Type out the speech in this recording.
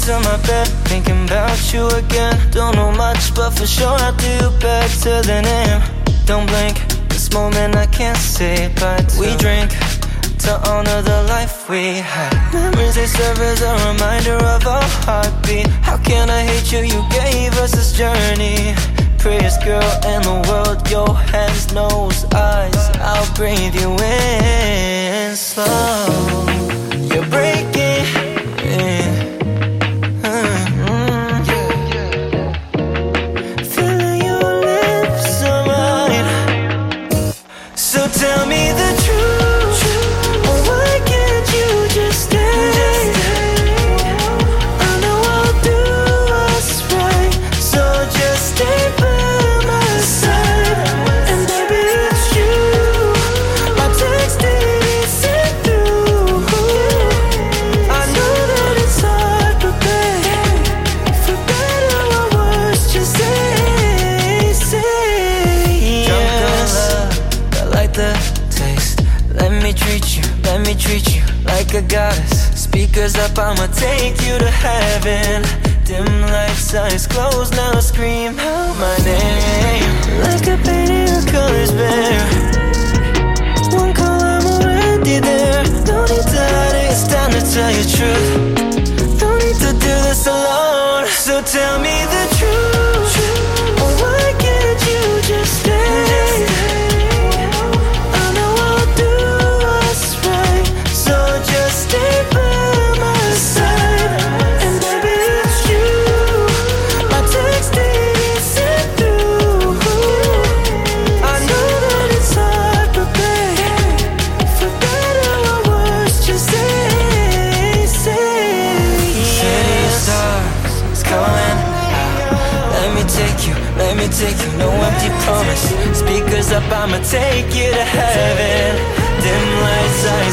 to my bed, thinking about you again. Don't know much, but for sure I'll do you better than him. Don't blink, this moment I can't say bye to. We drink to honor the life we had. Memories, they serve as a reminder of our heartbeat. How can I hate you? You gave us this journey. Prettiest girl in the world, your hands, nose, eyes. I'll breathe you in slow. You're breaking in. Feeling your lips on mine. So tell me the truth. Why can't you just stay? I know I'll do us right, so just stay by my side. And baby, it's you. My text didn't send through. I know that it's hard, but babe, for better or worse, just say yes. Drunk on love, I like the taste. Let me treat you like a goddess. Speakers up, I'ma take you to heaven. Dim lights, eyes closed, now scream out my name. Like a painting, the colors bare. One call, I'm already there. No need to hide it, it's time to tell you truth. No need to do this alone. So tell me the truth. Why can't you just stay? I know I'll do us right, so just stay by my side. And baby, it's you. My text didn't send through. I know that it's hard, but babe, for better or worse, just say City of stars is calling out. Let me take you, no empty promise. Speakers up, I'ma take you to heaven. Dim lights,